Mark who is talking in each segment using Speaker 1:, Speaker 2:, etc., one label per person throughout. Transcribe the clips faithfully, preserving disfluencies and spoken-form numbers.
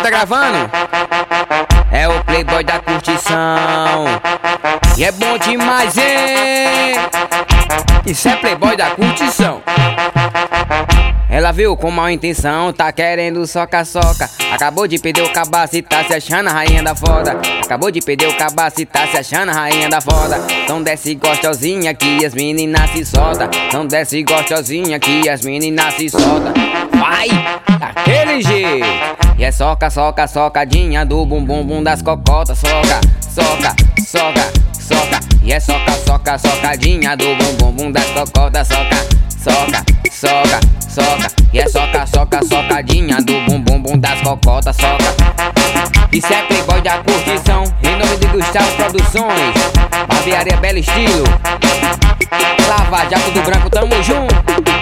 Speaker 1: tá gravando? É o playboy da curtição. E é bom demais, hein? Isso é playboy da curtição. Ela viu com mal intenção, tá querendo soca-soca. Acabou de perder o cabaço e tá se achando a rainha da foda. Acabou de perder o cabaço e tá se achando a rainha da foda. Então desce gostosinha que as meninas se soltam. Então desce gostosinha que as meninas se soltam. Vai, daquele jeito. E é soca, soca, socadinha do bumbum bum das cocotas. Soca, soca, soca, soca. E é soca, soca, socadinha do bumbum bum das cocotas. Soca, soca, soca, soca. E é soca, soca, socadinha do bumbum bum das cocotas. Soca. Isso é playboy da curtição. Em nome de Gustavo Produções, barbearia Belo Estilo, Lava Jato do Branco, tamo junto.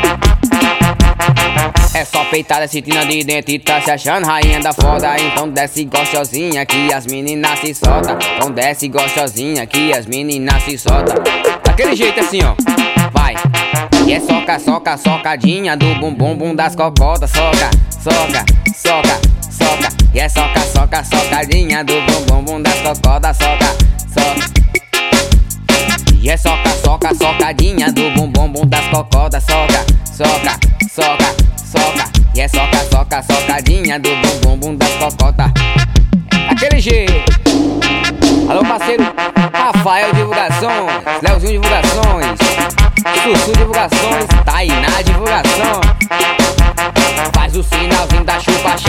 Speaker 1: É só peitada sentindo de dentro e tá se achando rainha da foda. Então desce gostosinha que as meninas se soltam. Então desce gostosinha que as meninas se soltam. Daquele jeito assim, ó. Vai. E é soca, soca, socadinha do bumbum bum das cocotas. Soca, soca, soca, soca. E é soca, soca, socadinha do bumbum bum das cocotas. Soca, soca. E é soca, soca, socadinha do bumbum bum das cocotas. Soca, soca, soca, soca. E é soca, soca, socadinha do bumbum bum das cocotas. Aquele jeito. Alô parceiro Rafael Divulgações, Leozinho Divulgações, Sussu Divulgações, Tainá Divulgação. Faz o sinalzinho da chupa